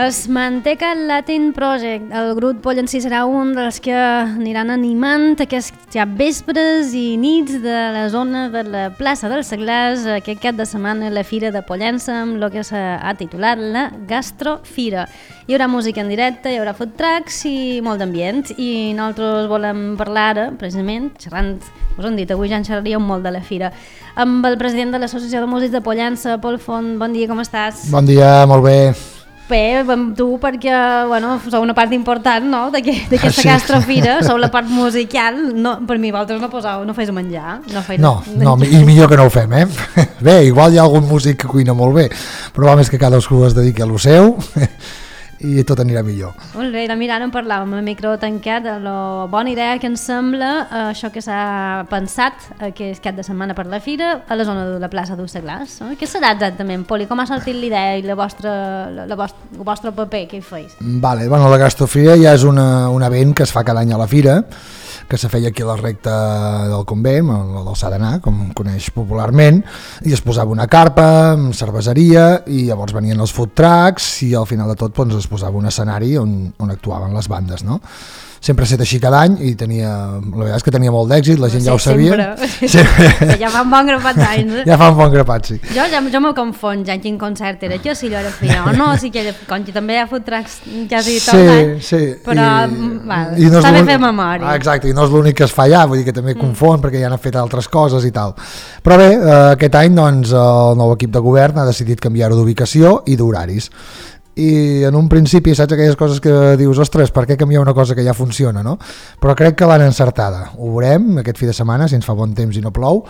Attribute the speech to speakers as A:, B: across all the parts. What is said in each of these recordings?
A: Es Manteca Latin Project, el grup Pollencí serà un dels que aniran animant aquests vespres i nits de la zona de la plaça dels Seglars aquest cap de setmana a la Fira de Pollença amb el que s'ha titulat la Gastrofira. Hi haurà música en directe, hi haurà food trucks i molt d'ambient i nosaltres volem parlar ara, precisament, xerrant, us hem dit, avui ja en xerraríem molt de la Fira, amb el president de l'Associació de Músics de Pollença, Pol Font. Bon dia, com estàs?
B: Bon dia, molt bé.
A: Bé, amb tu perquè, bueno, sou una part important, no?, d'aquesta gastrofira, sou la part musical, no, per mi vosaltres no feu menjar.
B: No, i millor que no ho fem, eh? Bé, igual hi ha algun músic que cuina molt bé, però va més que cadascú es dediqui a lo seu i tot anirà millor.
A: Molt bé, de mirar, en parlàvem amb el micro tancat de la bona idea que ens sembla això que s'ha pensat aquest cap de setmana per la Fira a la zona de la plaça dels Seglars. Què serà exactament, Poli? Com ha sortit l'idea i el vostre paper que hi feis?
B: Vale, bueno, la Gastrofira ja és un event que es fa cada any a la Fira, que se feia aquí a la recta del Convent, del Sadanà, com coneix popularment, i es posava una carpa amb cerveseria i llavors venien els food trucks i al final de tot doncs, es posava un escenari on actuaven les bandes, no? Sempre ha estat així cada any i la veritat és que tenia molt d'èxit, la gent ja ho sabia.
A: Sempre. Ja fa un bon grapat d'anys.
B: Ja fa un bon grapat, sí.
A: Jo me confon ja quin concert era, jo si allò era Fira o no, si que com que també hi ha food trucks quasi tot l'any, però està bé fer memòria.
B: Exacte, i no és l'únic que es fa allà, vull dir que també confon perquè ja han fet altres coses i tal. Però bé, aquest any doncs, el nou equip de govern ha decidit canviar-ho d'ubicació i d'horaris. I en un principi saps aquelles coses que dius, ostres, per què canviar una cosa que ja funciona, no? Però crec que l'han encertada. Ho veurem aquest fi de setmana, si ens fa bon temps i no plou,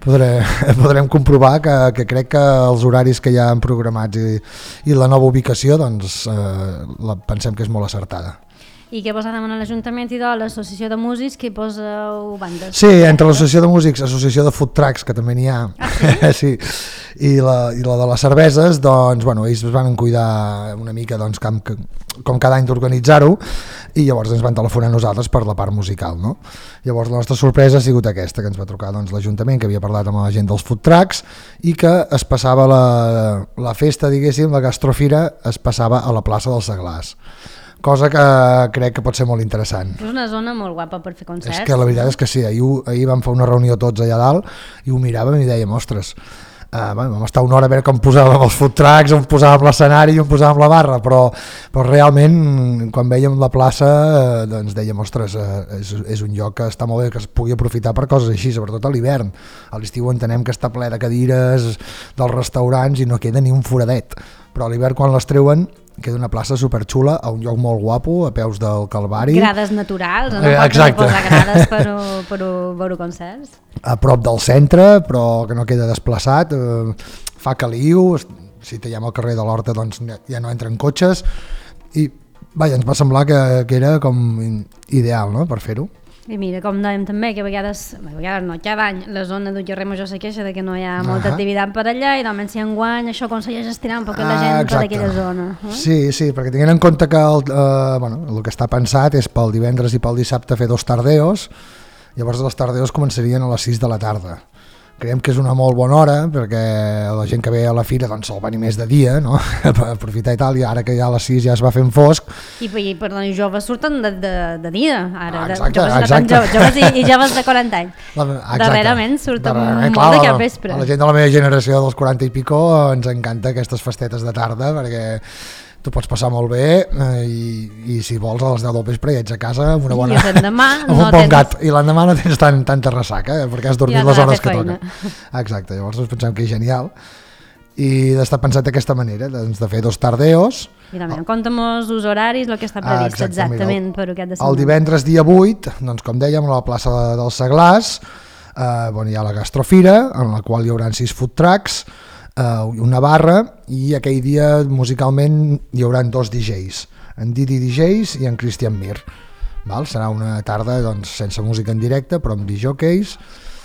B: podrem comprovar que crec que els horaris que ja han programats i la nova ubicació doncs pensem que és molt acertada.
A: I què posarem en l'Ajuntament i de l'Associació de Músics, que poseu bandes?
B: Sí, entre l'Associació de Músics, Associació de Food Trucks, que també n'hi ha, sí, i la de les cerveses, doncs, bueno, ells es van cuidar una mica, doncs, com cada any d'organitzar-ho, i llavors ens van telefonar a nosaltres per la part musical, no? Llavors la nostra sorpresa ha sigut aquesta, que ens va trucar doncs, l'Ajuntament, que havia parlat amb la gent dels food trucks, i que es passava la festa, diguéssim, la gastrofira, es passava a la plaça dels Seglars. Cosa que crec que pot ser molt interessant.
A: És una zona molt guapa per fer concerts.
B: És que la veritat és que sí, ahir vam fer una reunió tots allà dalt i ho miràvem i dèiem, ostres, vam estar una hora a veure com posàvem els food trucks, on posàvem l'escenari i on posàvem la barra, però realment quan veiem la plaça doncs dèiem, ostres, és un lloc que està molt bé, que es pugui aprofitar per coses així, sobretot a l'hivern. A l'estiu entenem que està ple de cadires dels restaurants i no queda ni un foradet, però a l'hivern quan les treuen queda una plaça superxula a un lloc molt guapo, a peus del Calvari.
A: Grades naturals, no pots posar grades per veure concerts. A
B: prop del centre, però que no queda desplaçat, fa caliu, si teiem al carrer de l'Horta doncs ja no entren cotxes i vaja, ens va semblar que era com ideal, no?, per fer-ho.
A: I mira, com dèiem també, que a vegades no, cada any la zona del carrer Major se queixa de que no hi ha molta activitat per allà i normalment si enguany això aconsegueix estirar un poc la gent per aquella zona. Sí, perquè tinguent en compte que el que està pensat és pel divendres i pel dissabte fer 2 tardeos, llavors les tardeos començarien a les 6 de la tarda. Creiem que és una molt bona hora perquè la gent que ve a la fira doncs sol venir més de dia, no? Per aprofitar i tal, i ara que ja a les 6 ja es va fent fosc. I joves surten de dia, ara.
B: Exacte.
A: Joves i joves de 40 anys. Darrerament surten molt de cap vespre.
B: A la gent de la meva generació dels 40 i pico ens encanta aquestes festetes de tarda perquè tu pots passar molt bé i si vols a les 10 del vespre ja ets a casa amb una bona... amb un bon gat. I l'endemà no tens tanta ressaca perquè has dormit les hores que toca. Exacte, llavors ens pensem que és genial i d'estar pensat d'aquesta manera, doncs de fer 2 tardeos.
A: I també compta'm els horaris, el que està previst exactament per aquest de setmana.
B: El divendres dia 8, doncs com dèiem, a la plaça dels Seglars hi ha la Gastrofira, en la qual hi haurà 6 food trucks, una barra i aquell dia musicalment hi haurà 2 DJs, en Didi DJs i en Christian Mir. Serà una tarda doncs, sense música en directe però amb DJs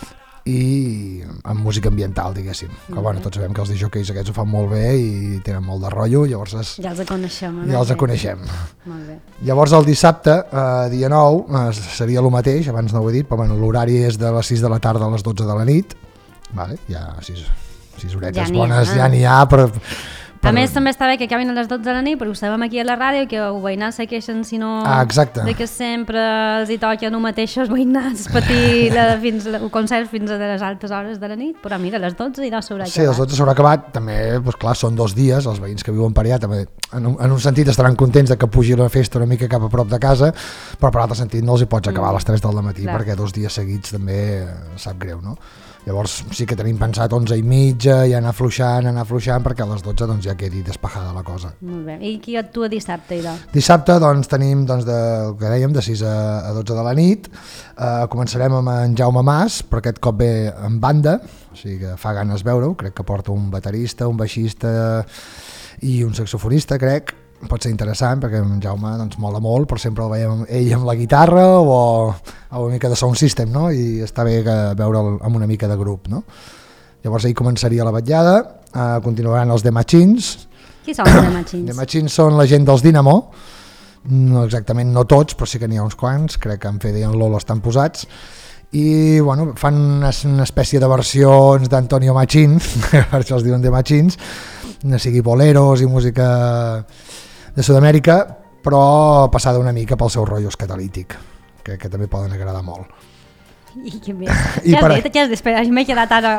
B: i amb música ambiental, diguéssim. Que tots sabem que els DJs aquests ho fan molt bé i tenen molt de rotllo, llavors
A: ja els coneixem.
B: Molt bé. Llavors el dissabte, dia 9, seria el mateix, abans no ho he dit, però l'horari és de les 6 de la tarda a les 12 de la nit, ja 6 horetes bones ja n'hi ha
A: A més, també està bé que acabin a les 12 de la nit, perquè ho sabem aquí a la ràdio, que els veïnats se queixen, si no...
B: exacte.
A: De que sempre els hi toquen el mateix els veïnats patir el concert fins a les altes hores de la nit, però mira, a les 12 i no s'haurà acabat.
B: Sí, a les 12 s'haurà acabat, també, doncs clar, són 2 dies, els veïns que viuen per allà també, en un sentit estaran contents de que pugi la festa una mica cap a prop de casa, però per altre sentit no els hi pots acabar a les 3 del matí, perquè 2 dies seguits també sap greu, no? Llavors sí que tenim pensat 11:30 i anar afluixant, perquè a les 12 doncs, ja quedi despejada la cosa.
A: Molt bé. I qui actua dissabte, idò?
B: Dissabte doncs, tenim el que dèiem, de 6 a 12 de la nit. Començarem amb en Jaume Mas, però aquest cop ve en banda, o sigui que fa ganes veure-ho. Crec que porta un baterista, un baixista i un saxofonista, crec. Pot ser interessant perquè en Jaume doncs, mola molt, però sempre el veiem ell amb la guitarra o una mica de sound system, no? I està bé veure'l amb una mica de grup, no? Llavors ahir començaria la vetllada, continuaran els The Machines.
A: Qui són els The Machines?
B: The Machines són la gent dels Dynamo, no exactament no tots, però sí que n'hi ha uns quants, crec que en Fede i en Lolo estan posats, i bueno, fan una espècie de versions d'Antonio Machín, per això els diuen The Machines, no sigui boleros i música de Sud-amèrica, però passada una mica pel seu rotllo catalític, que també poden agradar molt.
A: I què més? Què has dit? Què has dit? Espera, m'he quedat ara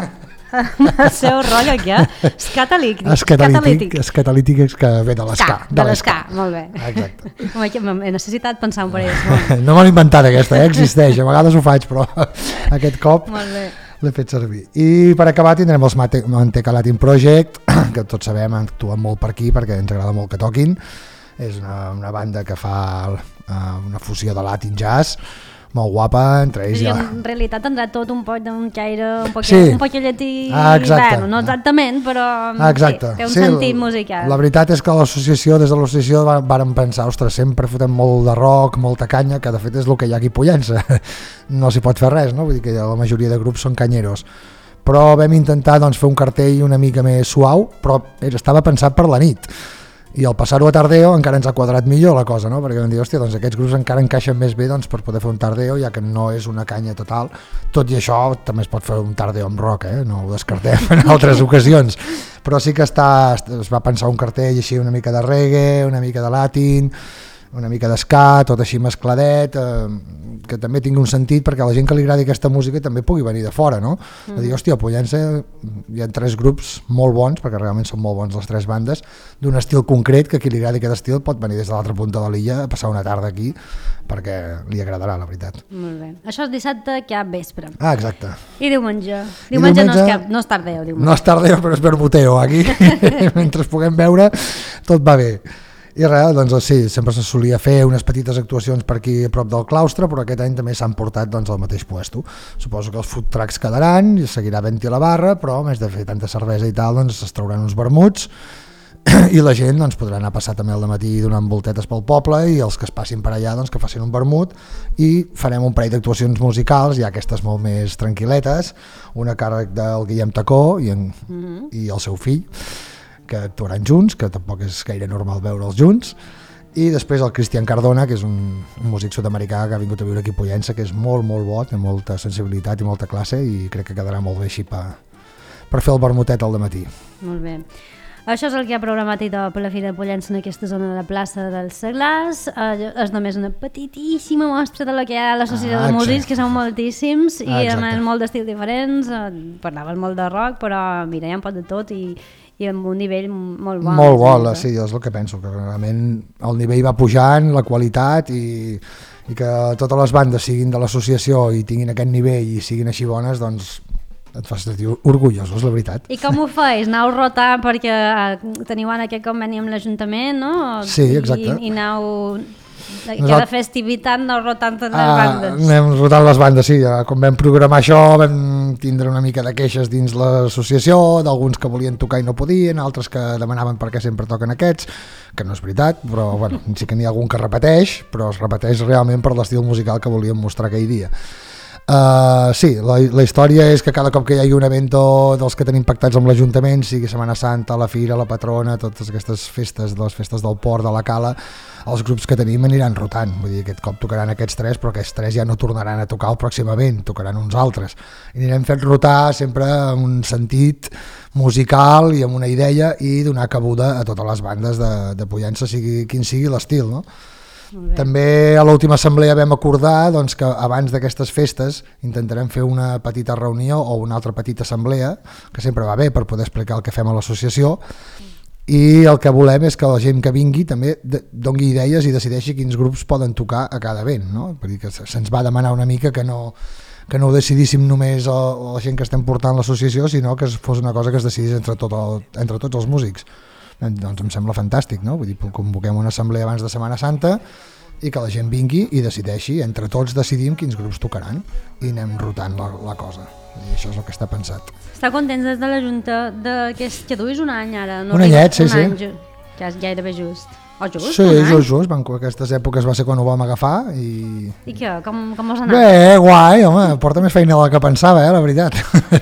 A: el seu rotllo, què? Escatalític.
B: Escatalític és que ve de l'esca.
A: De l'esca, molt bé.
B: Exacte.
A: He necessitat pensar un parell.
B: No me l'he inventat aquesta, existeix, a vegades ho faig, però aquest cop l'he fet servir. I per acabar tindrem els Manteca Latin Project, que tots sabem, actuen molt per aquí perquè ens agrada molt que toquin. És una banda que fa una fusió de latin jazz, molt guapa, entre ells ja...
A: En realitat tindrà tot un poc d'un caire, un poc llatí, bueno, no exactament, però té un sentit musical.
B: La veritat és que des de l'associació vàrem pensar, ostres, sempre fotem molt de rock, molta canya, que de fet és el que hi ha aquí a Pollença, no s'hi pot fer res, no? Vull dir que la majoria de grups són canyeros, però vam intentar doncs, fer un cartell una mica més suau, però estava pensat per la nit. I al passar-ho a tardeo encara ens ha quadrat millor la cosa, no? Perquè vam dir, hòstia, doncs aquests grups encara encaixen més bé doncs, per poder fer un tardeo, ja que no és una canya total. Tot i això també es pot fer un tardeo amb rock, no ho descartem en altres ocasions, però sí que es va pensar un cartell així una mica de reggae, una mica de latin, una mica d'esca, tot així mescladet, que també tingui un sentit perquè la gent que li agradi aquesta música també pugui venir de fora, no? A dir, hòstia, a Pollença hi ha 3 grups molt bons, perquè realment són molt bons les 3 bandes, d'un estil concret, que a qui li agradi aquest estil pot venir des de l'altra punta de l'illa a passar una tarda aquí, perquè li agradarà, la veritat.
A: Molt bé. Això és dissabte que a vespre.
B: Exacte.
A: I diumenge? Diumenge no és tardeo.
B: No és tardeo, però és verboteo aquí. Mentre puguem veure, tot va bé. I res, doncs sí, sempre se solia fer unes petites actuacions per aquí a prop del claustre, però aquest any també s'han portat doncs, al mateix puesto. Suposo que els food trucks quedaran i seguirà havent-hi la barra, però a més de fer tanta cervesa i tal, doncs es trauran uns vermuts i la gent doncs, podrà anar a passar també al matí donant voltetes pel poble, i els que es passin per allà doncs, que facin un vermut, i farem un parell d'actuacions musicals, ja aquestes molt més tranquil·letes, una càrrec del Guillem Tacó i el seu fill, que actuaran junts, que tampoc és gaire normal veure'ls junts, i després el Cristian Cardona, que és un músic sud-americà que ha vingut a viure aquí a Pollença, que és molt, molt bo, té molta sensibilitat i molta classe, i crec que quedarà molt bé així per fer el vermutet al dematí.
A: Molt bé. Això és el que ha programat per la Fira de Pollença en aquesta zona de la plaça dels Seglars. És només una petitíssima mostra de lo que hi ha a l'associació de músics, que són moltíssims, i a més molt d'estils diferents. Parlaven molt de rock, però mira, hi ha un pot de tot, i amb un nivell molt bo.
B: Molt bo, sí, és el que penso, que realment el nivell va pujant, la qualitat, i que totes les bandes siguin de l'associació i tinguin aquest nivell i siguin així bones, doncs et fas sentir orgullosos, la veritat.
A: I com ho feis? Aneu rotant perquè teniu ara aquest conveni amb l'Ajuntament, no?
B: Sí, exacte.
A: I aneu... Cada festivitat aneu rotant les bandes.
B: Anem rotant les bandes, sí. Quan vam programar això vam tindre una mica de queixes dins l'associació, d'alguns que volien tocar i no podien, altres que demanaven per què sempre toquen aquests, que no és veritat, però bueno, sí que n'hi ha algun que repeteix, però es repeteix realment per l'estil musical que volíem mostrar aquell dia. Sí, la història és que cada cop que hi hagi un evento dels que tenim pactats amb l'Ajuntament, sigui Setmana Santa, la Fira, la Patrona, totes aquestes festes, les festes del Port, de la Cala, els grups que tenim aniran rotant. Vull dir, aquest cop tocaran aquests 3, però aquests 3 ja no tornaran a tocar el pròxim event, tocaran uns altres. I anirem fent rotar sempre en un sentit musical i amb una idea i donar cabuda a totes les bandes de Pollença, sigui quin sigui l'estil, no? També a l'última assemblea vam acordar doncs, que abans d'aquestes festes intentarem fer una petita reunió o una altra petita assemblea, que sempre va bé per poder explicar el que fem a l'associació, i el que volem és que la gent que vingui també doni idees i decideixi quins grups poden tocar a cada event, no? Perquè se'ns va demanar una mica que no ho decidíssim només la gent que estem portant l'associació, sinó que fos una cosa que es decidís entre tots els músics. Doncs em sembla fantàstic, no? Vull dir, convoquem una assemblea abans de Setmana Santa i que la gent vingui i decideixi, entre tots decidim quins grups tocaran i anem rotant la cosa. I això és el que està pensat.
A: Està contents des de la Junta que duis un any ara?
B: Un anyet, sí.
A: Que és gairebé just. O just?
B: Sí, just. Aquestes èpoques va ser quan ho vam agafar i...
A: I què? Com us ha anat?
B: Bé, guai, home, porta més feina del que pensava, la veritat.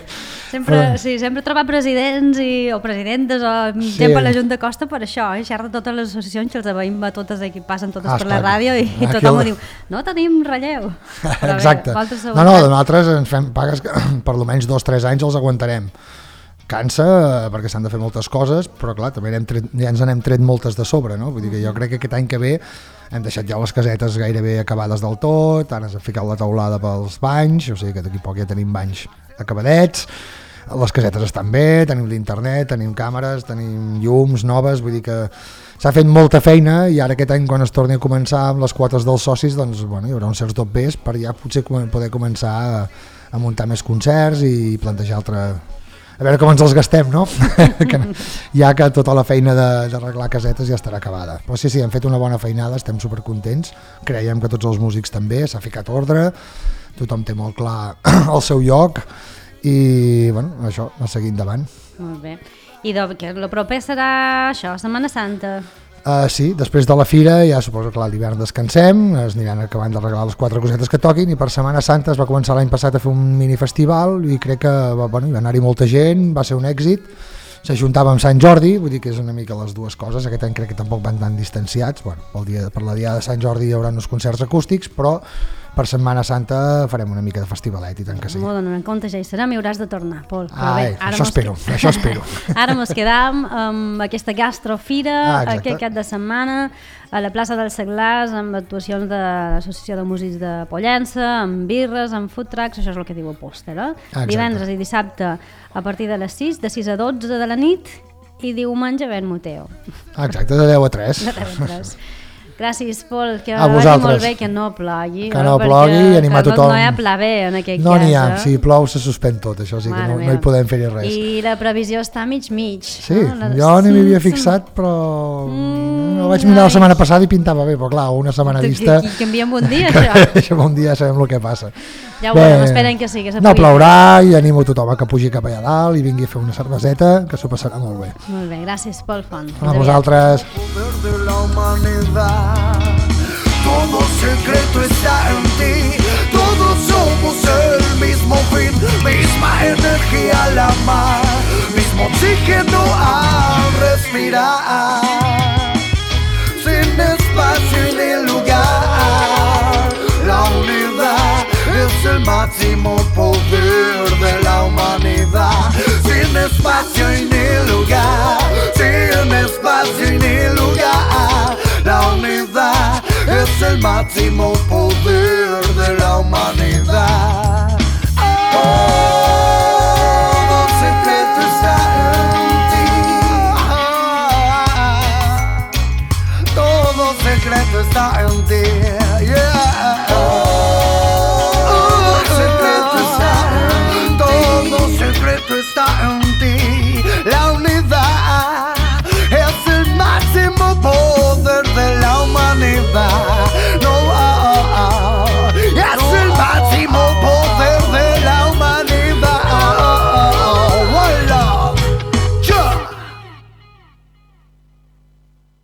A: Sempre trobar presidents o presidentes o gent per la Junta costa per això, xerra totes les associacions que els veïm a totes aquí, passen totes per la ràdio i tothom ho diu, no tenim relleu.
B: Exacte. Nosaltres ens fem pagues que per almenys 2 o 3 anys els aguantarem. Cansa perquè s'han de fer moltes coses, però clar, també ja ens n'hem tret moltes de sobre, no? Vull dir que jo crec que aquest any que ve hem deixat ja les casetes gairebé acabades del tot, ara s'ha ficat la teulada pels banys, o sigui que d'aquí poc ja tenim banys acabadets, les casetes estan bé, tenim l'internet, tenim càmeres, tenim llums noves, vull dir que s'ha fet molta feina i ara aquest any quan es torni a començar amb les quotes dels socis doncs bueno, hi haurà un certs topers per ja potser poder començar a muntar més concerts i plantejar a veure com ens els gastem, no? Ja que tota la feina d'arreglar casetes ja estarà acabada. Però sí, hem fet una bona feinada, estem supercontents, creiem que tots els músics també, s'ha ficat ordre, tothom té molt clar el seu lloc i bueno, això, a seguir endavant.
A: Molt bé. I el proper serà això, Setmana Santa.
B: Sí, després de la fira ja suposo que l'hivern descansem, es aniran acabant d'arreglar les 4 cosetes que toquin i per Setmana Santa es va començar l'any passat a fer un minifestival i crec que va anar-hi molta gent, va ser un èxit, s'ajuntava amb Sant Jordi, vull dir que és una mica les dues coses, aquest any crec que tampoc van tan distanciats, bueno, per la dia de Sant Jordi hi haurà uns concerts acústics, però per Setmana Santa farem una mica de festivalet i tant que sí.
A: Molt en compte, ja hi serem i hauràs de tornar, Pol.
B: Això espero.
A: Ara mos quedam amb aquesta gastrofira aquest cap de setmana a la plaça dels Seglars amb actuacions de l'Associació de Músics de Pollença, amb birres, amb food trucks, això és el que diu el pòster, divendres i dissabte a partir de les 6, de 6 a 12 de la nit i diumenge ben moteo.
B: Exacte, de 10 a 3.
A: De 10 a 3. Gràcies, Pol, que vagi molt bé, que no plogui.
B: Que no plogui i animar tothom.
A: No hi ha pla bé en aquest cas.
B: No n'hi ha, si plou se suspèn tot, això sí que no hi podem fer res.
A: I la previsió està mig.
B: Sí, jo no m'hi havia fixat, però ho vaig mirar la setmana passada i pintava bé, però clar, una setmana vista...
A: Que canviem un dia, això.
B: Això un dia sabem el que passa.
A: Ja ho veurem, esperen que sí, que
B: no plourà i animo tothom a que pugi cap allà dalt i vingui a fer una cerveseta, que s'ho passarà molt bé.
A: Molt bé, gràcies, Pol Font.
B: A vosaltres.
C: Todo secreto está en ti, todos somos el mismo fin, misma energía al amar, mismo oxígeno al respirar, sin espacio ni lugar, la unidad es el máximo poder de la humanidad, sin espacio ni lugar, sin espacio ni lugar, la unidad es el máximo poder de la humanidad. Todo secreto está en ti. Todo secreto está en ti.